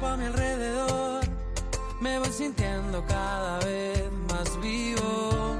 cuerpo a mi alrededor, me voy sintiendo cada vez más vivo.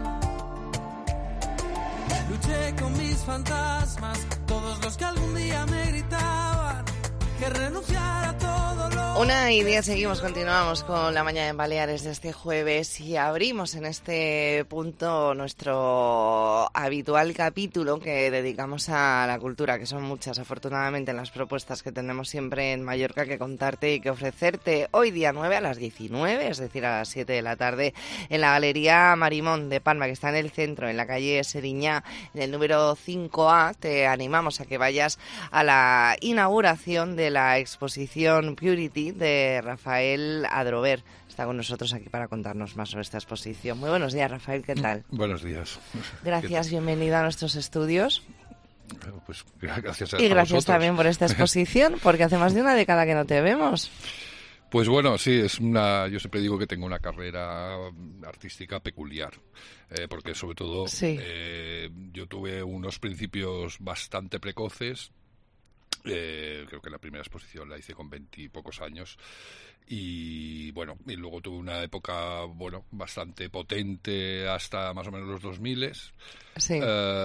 Luché con mis fantasmas, todos los que algún día me gritaban que renunciara a todo lo... 1:10, seguimos, continuamos con la mañana en Baleares de este jueves y abrimos en este punto nuestro habitual capítulo que dedicamos a la cultura, que son muchas, afortunadamente, las propuestas que tenemos siempre en Mallorca que contarte y que ofrecerte. Hoy día 9 a las 19, es decir, a las 7 de la tarde, en la Galería Marimón de Palma, que está en el centro, en la calle Seriñá, en el número 5A. Te animamos a que vayas a la inauguración de la exposición Purity de Rafael Adrover. Está con nosotros aquí para contarnos más sobre esta exposición. Muy buenos días, Rafael, ¿qué tal? Buenos días. Gracias, bienvenido a nuestros estudios. Pues gracias a Y gracias vosotros. también por esta exposición, porque hace más de una década que no te vemos. Pues bueno, sí, yo siempre digo que tengo una carrera artística peculiar, porque sobre todo Sí. Yo tuve unos principios bastante precoces. Creo que la primera exposición la hice con 20 y pocos años y bueno, y luego tuve una época bastante potente hasta más o menos los 2000. Sí.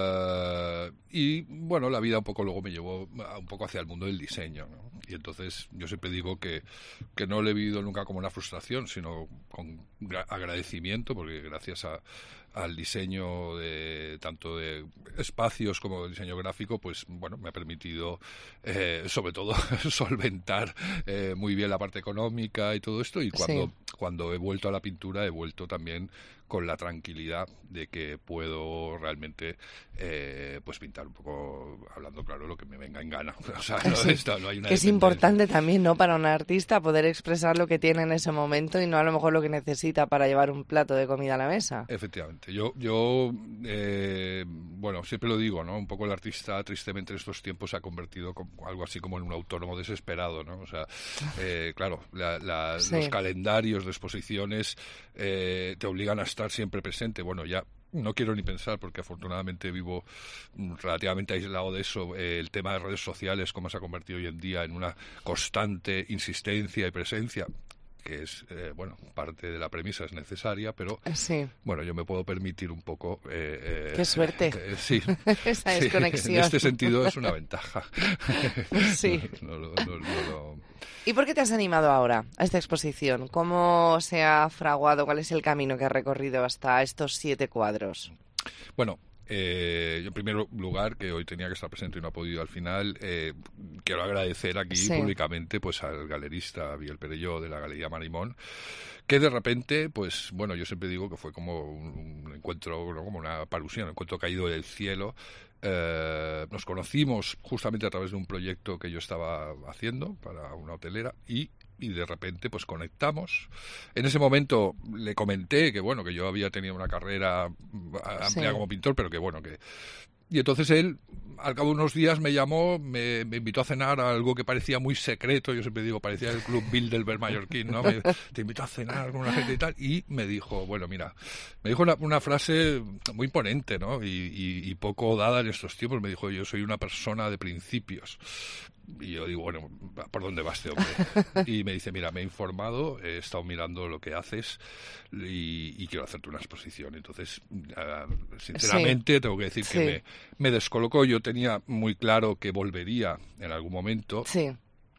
Y bueno, la vida un poco luego me llevó un poco hacia el mundo del diseño, ¿no? Y entonces yo siempre digo que no lo he vivido nunca como una frustración, sino con agradecimiento, porque gracias al diseño tanto de espacios como de diseño gráfico, pues bueno, me ha permitido sobre todo solventar muy bien la parte económica y todo esto, y cuando he vuelto a la pintura he vuelto también con la tranquilidad de que puedo realmente pues pintar un poco, hablando claro, lo que me venga en gana. O sea, no hay una que es importante también, ¿no?, para un artista poder expresar lo que tiene en ese momento y no a lo mejor lo que necesita para llevar un plato de comida a la mesa. Efectivamente. Yo siempre lo digo, ¿no? Un poco el artista, tristemente, en estos tiempos se ha convertido como algo así como en un autónomo desesperado, ¿no? O sea, claro, los calendarios de exposiciones te obligan a estar siempre presente. Bueno, ya no quiero ni pensar, porque afortunadamente vivo relativamente aislado de eso, el tema de redes sociales, cómo se ha convertido hoy en día en una constante insistencia y presencia, que es, parte de la premisa es necesaria, pero bueno, yo me puedo permitir un poco... ¡Qué suerte! Sí. Esa desconexión. En este sentido es una ventaja. Sí. No. ¿Y por qué te has animado ahora a esta exposición? ¿Cómo se ha fraguado? ¿Cuál es el camino que has recorrido hasta estos 7 cuadros? Bueno, yo en primer lugar, que hoy tenía que estar presente y no ha podido al final, quiero agradecer aquí públicamente pues al galerista Miguel Perelló de la Galería Marimón, que de repente, pues bueno, yo siempre digo que fue como un encuentro, ¿no?, como una palusión, un encuentro caído del cielo. Nos conocimos justamente a través de un proyecto que yo estaba haciendo para una hotelera y de repente pues conectamos. En ese momento le comenté que bueno, que yo había tenido una carrera amplia como pintor, pero que bueno, que... Y entonces él, al cabo de unos días, me llamó, me invitó a cenar a algo que parecía muy secreto. Yo siempre digo, parecía el Club Bilderberg mallorquín, ¿no? Te invito a cenar con una gente y tal. Y me dijo, una frase muy imponente, ¿no? Y poco dada en estos tiempos. Me dijo, yo soy una persona de principios. Y yo digo, bueno, ¿por dónde va este hombre? Y me dice, mira, me he informado, he estado mirando lo que haces y quiero hacerte una exposición. Entonces, sinceramente, tengo que decir que me descolocó. Yo tenía muy claro que volvería en algún momento. Sí.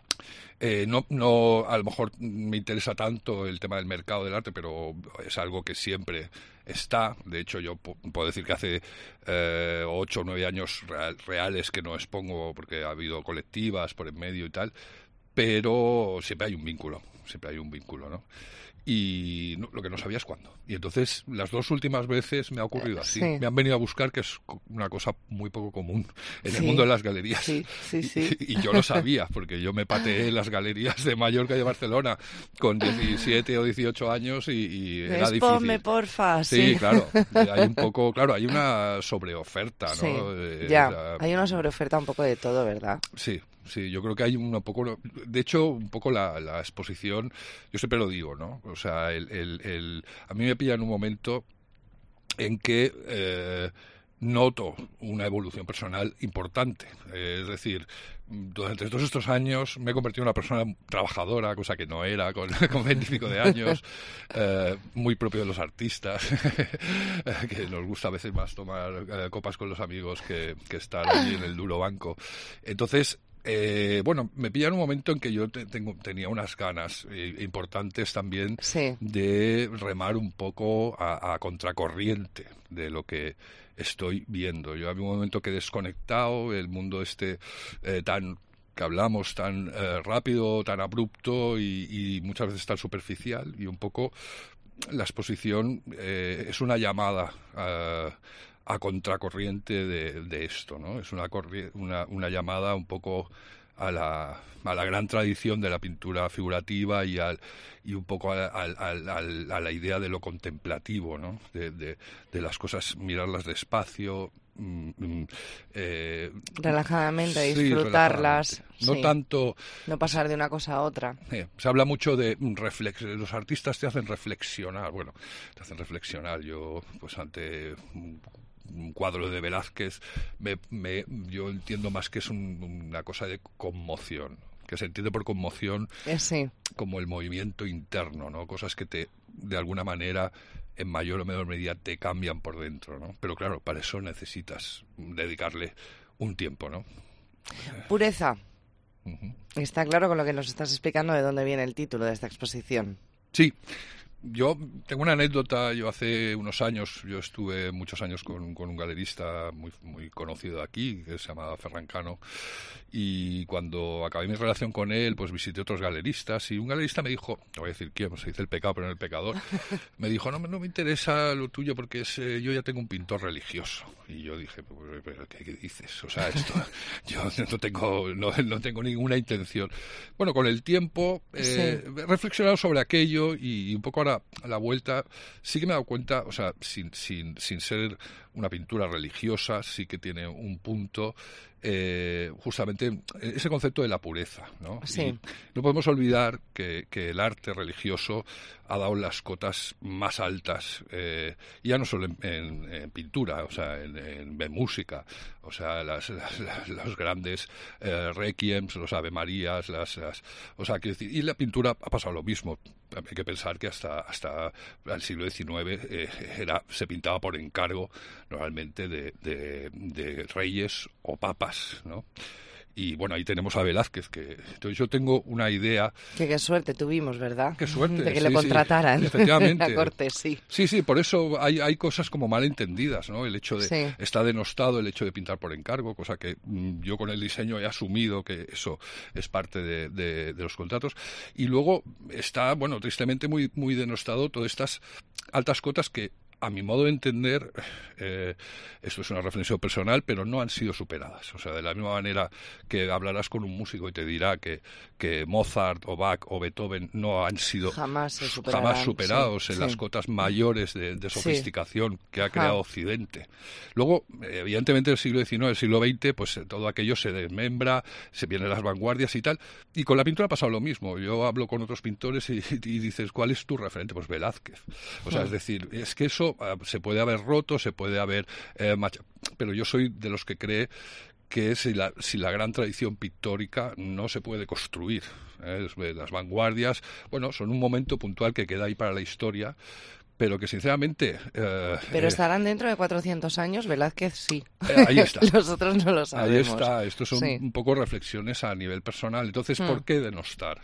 No, a lo mejor me interesa tanto el tema del mercado del arte, pero es algo que siempre está. De hecho, yo puedo decir que hace 8 o 9 años reales que no expongo, porque ha habido colectivas por en medio y tal, pero siempre hay un vínculo, ¿no? Y lo que no sabía es cuándo. Y entonces, las 2 últimas veces me ha ocurrido así. Me han venido a buscar, que es una cosa muy poco común en el mundo de las galerías. Sí. Y yo lo sabía, porque yo me pateé en las galerías de Mallorca y de Barcelona con 17 o 18 años y era difícil. Ponme, porfa. Sí, claro. Hay un poco, claro, hay una sobreoferta, ¿no? Sí, hay una sobreoferta un poco de todo, ¿verdad? Sí, yo creo que hay un poco... De hecho, un poco la exposición, yo siempre lo digo, ¿no? O sea, a mí me pilla en un momento en que noto una evolución personal importante. Es decir, durante todos estos años me he convertido en una persona trabajadora, cosa que no era con 20 y pico de años, muy propio de los artistas, que nos gusta a veces más tomar copas con los amigos que estar allí en el duro banco. Entonces, me pilla en un momento en que yo tenía unas ganas importantes también de remar un poco a contracorriente de lo que estoy viendo. Yo había un momento que he desconectado el mundo tan que hablamos, tan rápido, tan abrupto y muchas veces tan superficial, y un poco la exposición es una llamada a contracorriente de esto, ¿no? Es una llamada un poco a la gran tradición de la pintura figurativa y un poco a la idea de lo contemplativo, ¿no? De las cosas, mirarlas despacio, relajadamente, disfrutarlas. No tanto... No pasar de una cosa a otra. Se habla mucho de los artistas te hacen reflexionar. Bueno, te hacen reflexionar. Yo, pues ante un cuadro de Velázquez, yo entiendo más que es una cosa de conmoción, que se entiende por conmoción como el movimiento interno, ¿no? Cosas que de alguna manera, en mayor o menor medida, te cambian por dentro, ¿no? Pero claro, para eso necesitas dedicarle un tiempo, ¿no? Pureza. Está claro con lo que nos estás explicando de dónde viene el título de esta exposición. Sí. Yo tengo una anécdota. Yo hace unos años, yo estuve muchos años con un galerista muy, muy conocido de aquí, que se llamaba Ferran Cano, y cuando acabé mi relación con él, pues visité otros galeristas, y un galerista me dijo, no voy a decir quién, se dice el pecado pero no el pecador, me dijo, no me interesa lo tuyo porque yo ya tengo un pintor religioso. Y yo dije, ¿pero qué dices? O sea, esto, yo no tengo ninguna intención. Bueno, con el tiempo he reflexionado sobre aquello y un poco ahora a la vuelta sí que me he dado cuenta, o sea, sin ser una pintura religiosa, sí que tiene un punto, justamente ese concepto de la pureza, ¿no? Sí. Y no podemos olvidar que el arte religioso ha dado las cotas más altas, ya no solo en pintura, o sea, en música, o sea, los grandes requiems, los Ave Marías, o sea, quiero decir, y la pintura ha pasado lo mismo. Hay que pensar que hasta el siglo XIX se pintaba por encargo, normalmente de reyes o papas, ¿no? Y bueno, ahí tenemos a Velázquez, entonces yo tengo una idea... Qué suerte tuvimos, ¿verdad? Qué suerte. De que le contrataran. Efectivamente. En la corte, sí. Sí, por eso hay cosas como mal entendidas, ¿no? El hecho de... Está denostado el hecho de pintar por encargo, cosa que yo con el diseño he asumido que eso es parte de los contratos. Y luego está, bueno, tristemente muy, muy denostado todas estas altas cotas que, a mi modo de entender, esto es una reflexión personal, pero no han sido superadas. O sea, de la misma manera que hablarás con un músico y te dirá que Mozart o Bach o Beethoven no han sido jamás superados en las cotas mayores de sofisticación que ha creado Occidente. Luego, evidentemente, el siglo XIX, el siglo XX, pues todo aquello se desmembra, se vienen las vanguardias y tal. Y con la pintura ha pasado lo mismo. Yo hablo con otros pintores y dices, ¿cuál es tu referente? Pues Velázquez. O sea, es decir, es que eso se puede haber roto, se puede haber pero yo soy de los que cree que si la gran tradición pictórica no se puede construir. Las vanguardias, bueno, son un momento puntual que queda ahí para la historia, pero que sinceramente... pero estarán dentro de 400 años, Velázquez sí. Ahí está. Los otros no lo sabemos. Ahí está. Estos son un poco reflexiones a nivel personal. Entonces, ¿por qué denostar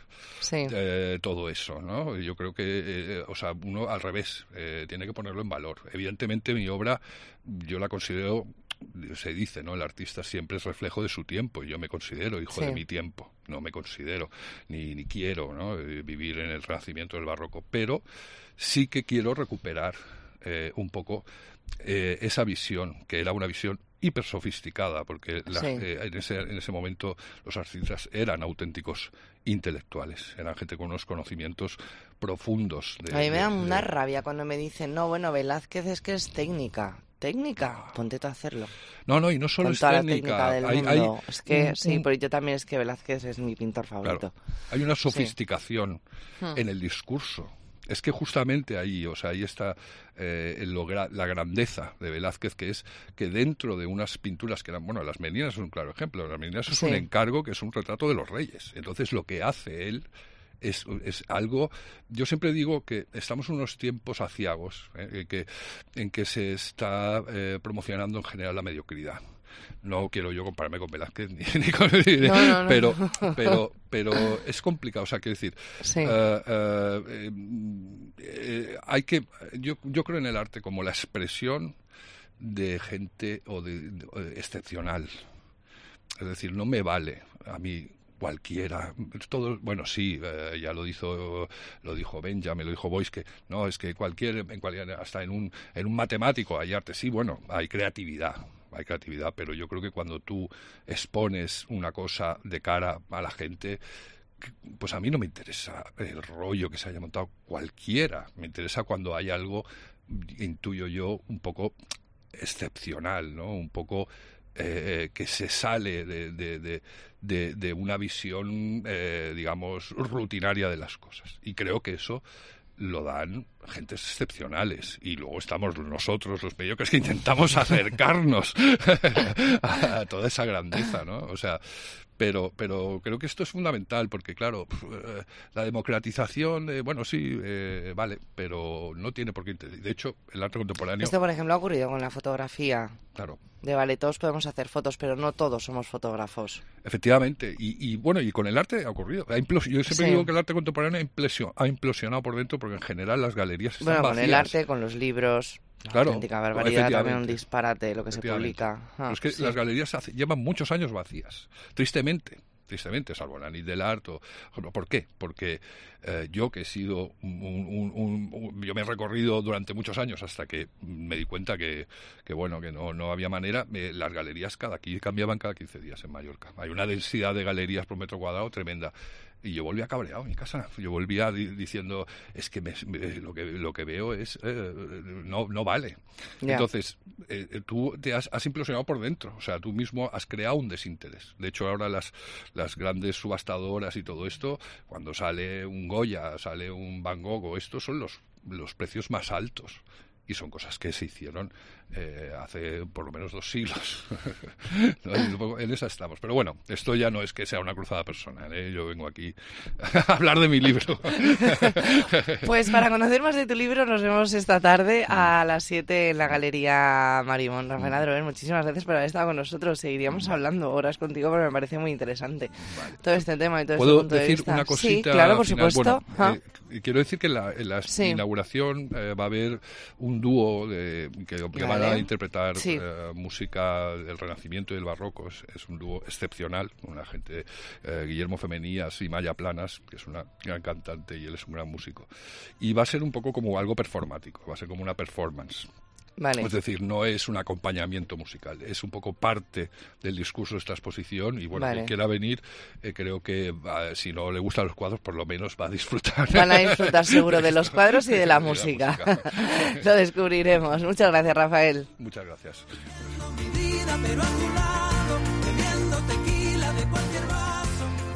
todo eso, ¿no? Yo creo que, uno al revés, tiene que ponerlo en valor. Evidentemente, mi obra, yo la considero... Se dice, ¿no? El artista siempre es reflejo de su tiempo, y yo me considero hijo de mi tiempo. No me considero, ni quiero, ¿no? Vivir en el Renacimiento del Barroco, pero sí que quiero recuperar un poco esa visión, que era una visión hiper sofisticada, porque en ese momento los artistas eran auténticos intelectuales, eran gente con unos conocimientos profundos. A mí me da una rabia cuando me dicen, no, bueno, Velázquez es que es técnica, ponte tú a hacerlo. No, y no solo es técnica. Es que pero yo también es que Velázquez es mi pintor favorito. Claro, hay una sofisticación en el discurso es que justamente ahí, o sea, ahí está la grandeza de Velázquez, que es que dentro de unas pinturas que eran, bueno, las Meninas es un claro ejemplo, las Meninas es un encargo que es un retrato de los reyes. Entonces lo que hace él es algo, yo siempre digo que estamos en unos tiempos aciagos, en que se está promocionando en general la mediocridad. No quiero yo compararme con Velázquez ni con no. Pero es complicado, o sea, quiero decir, hay que yo creo en el arte como la expresión de gente excepcional. Es decir, no me vale a mí cualquiera, todo, bueno, sí, ya lo dijo Benjamin, lo dijo Boyce, que no, es que hasta en un matemático hay arte, sí, bueno, hay creatividad, pero yo creo que cuando tú expones una cosa de cara a la gente, pues a mí no me interesa el rollo que se haya montado cualquiera, me interesa cuando hay algo, intuyo yo, un poco excepcional, ¿no? Un poco que se sale de una visión, digamos, rutinaria de las cosas. Y creo que eso lo dan gentes excepcionales, y luego estamos nosotros los mediocres que intentamos acercarnos a toda esa grandeza, ¿no? O sea, pero creo que esto es fundamental, porque claro, la democratización, bueno, sí, vale, pero no tiene por qué. De hecho, el arte contemporáneo... Esto, por ejemplo, ha ocurrido con la fotografía. Claro. Vale, todos podemos hacer fotos, pero no todos somos fotógrafos. Efectivamente, y bueno, y con el arte ha ocurrido. Yo siempre digo que el arte contemporáneo ha implosionado por dentro, porque en general las galerías están vacías. Con el arte, con los libros, claro, auténtica barbaridad, también un disparate lo que se publica. Pero es que las galerías llevan muchos años vacías, tristemente, salvo la Nit del Art. ¿Por qué? Porque yo, que he sido yo me he recorrido durante muchos años hasta que me di cuenta que bueno, que no había manera. Las galerías cambiaban cada 15 días en Mallorca. Hay una densidad de galerías por metro cuadrado tremenda. Y yo volvía cabreado en mi casa. Yo volvía diciendo, es que lo que veo es no vale. Yeah. Entonces, tú te has implosionado por dentro. O sea, tú mismo has creado un desinterés. De hecho, ahora las grandes subastadoras y todo esto, cuando sale un Goya, sale un Van Gogh, estos son los precios más altos. Y son cosas que se hicieron hace por lo menos 2 siglos. En esa estamos. Pero bueno, esto ya no es que sea una cruzada personal, ¿eh? Yo vengo aquí a hablar de mi libro. Pues para conocer más de tu libro nos vemos esta tarde a las 7 en la Galería Marimón. Rafael Adrover, muchísimas gracias por haber estado con nosotros. Seguiríamos hablando horas contigo porque me parece muy interesante todo este tema y todo este punto de vista. ¿Puedo decir una cosita? Sí, claro, por supuesto. Bueno, quiero decir que en la inauguración va a haber un dúo que van a interpretar música del Renacimiento y del Barroco. Es un dúo excepcional, una gente, Guillermo Femenías y Maya Planas, que es una gran cantante y él es un gran músico. Y va a ser un poco como algo performático, va a ser como una performance. Vale. Es decir, no es un acompañamiento musical, es un poco parte del discurso de esta exposición y bueno, quien quiera venir, creo que si no le gustan los cuadros, por lo menos va a disfrutar. Van a disfrutar seguro de los cuadros y de la música. Lo descubriremos. Muchas gracias, Rafael. Muchas gracias. Mi vida, pero a tu lado, bebiendo tequila de cualquier vaso.